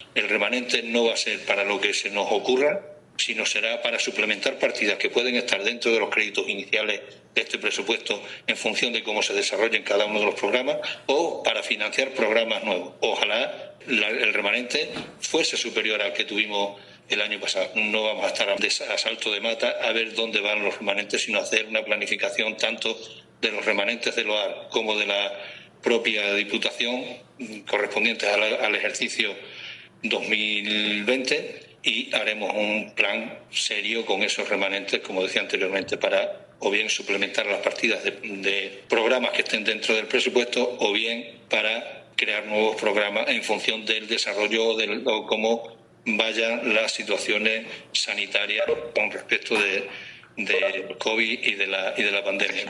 El remanente no va a ser para lo que se nos ocurra, sino será para suplementar partidas que pueden estar dentro de los créditos iniciales de este presupuesto en función de cómo se desarrollen cada uno de los programas, o para financiar programas nuevos. Ojalá el remanente fuese superior al que tuvimos el año pasado. No vamos a estar a salto de mata a ver dónde van los remanentes, sino hacer una planificación tanto de los remanentes del OAR como de la propia Diputación correspondientes al ejercicio 2020, y haremos un plan serio con esos remanentes, como decía anteriormente, para o bien suplementar las partidas de programas que estén dentro del presupuesto, o bien para crear nuevos programas en función del desarrollo o cómo vayan las situaciones sanitarias con respecto de COVID y de la pandemia.